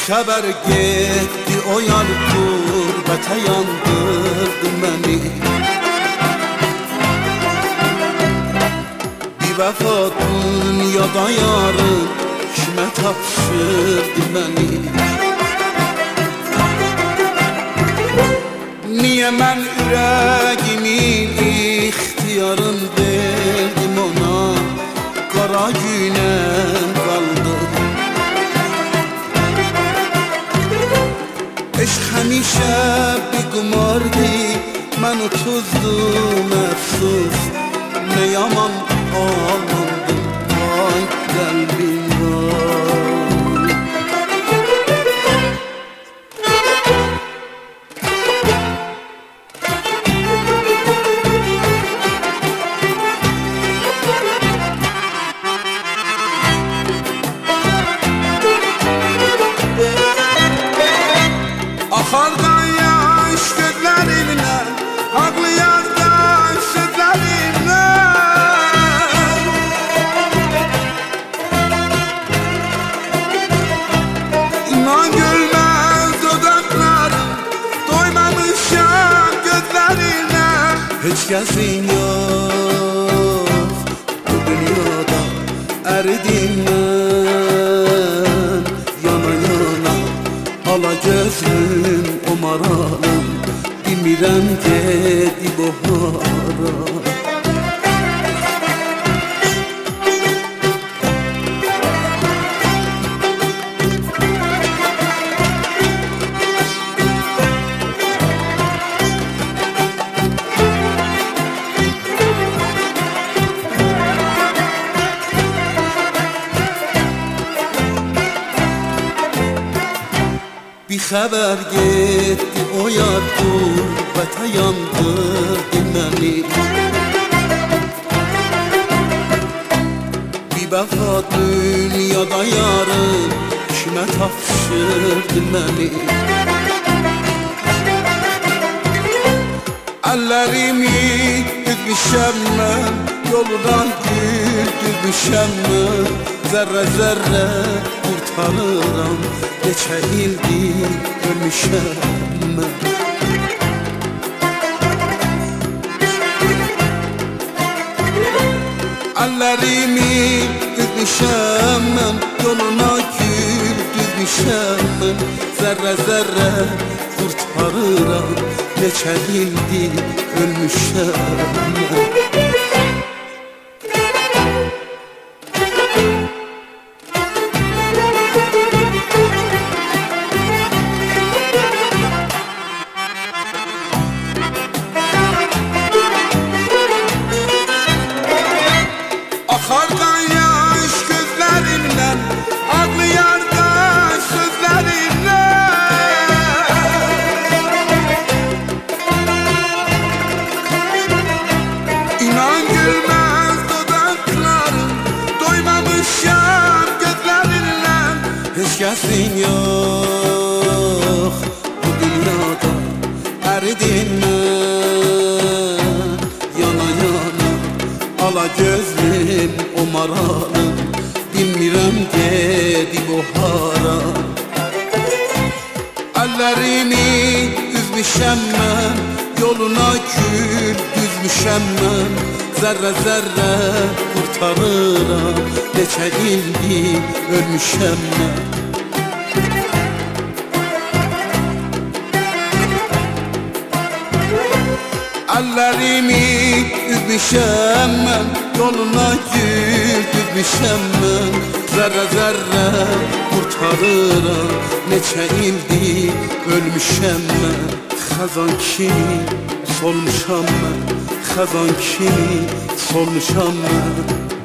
xəbər getdi o yar qurbətə yandırdı məni. Bir vəfa dünyada yarın kimə tapşırdı məni. Niyə mən ürəgimin ixtiyarın verdim ona, qara günə qaldı. Eşq həmişə bir qumardı, mən utuzdum əfsus. Nə yaman ağlandım, ay qəlbim var. Axardan yaş gözlərimdən, ağlayardan sözlərimdən. İnan gülməz dodaqlarım, doymamışam gözlərinə. Heç kəsin yox bu dünyada əridim mən, yana yana ala gözlüm o maralım, bilmirəm gedib o hara. Bir xəbər getdi o yar qurbətə yandırdı məni. Bir vəfa dünyada yarın kimə tapşırdı məni. Əllərimi düzmüşəm mən, yoldan gül düzmüşəm mən. Zərrə zərrə qurtarıram, neçə ildir ölmüşəm mən. Əllərimi düzmüşəm mən, yoluna gül düzmüşəm mən. Zərrə zərrə qurtarıram, neçə ildir ölmüşəm mən. Axardan yaş gözlərimdən, ağlayardan sözlərimdən. İnan gülməz dodaqlarım, doymamışam gözlərindən. Heç kəsin yox bu dünyada əridim mən, yana yana ala gözlüm o maralım, bilmirəm gedib o hara. Əllərimi üzmüşəm mən, yoluna gül düzmüşəm mən. Zərrə zərrə qurtarıram, neçə ildir ölmüşəm mən. Əllərimi üzmüşəm mən, yoluna gül düzmüşəm mən. Zərrə zərrə qurtarıram, neçə ildir ölmüşəm mən. Xəzan kimi solmuşam mən, xəzan kimi solmuşam mən.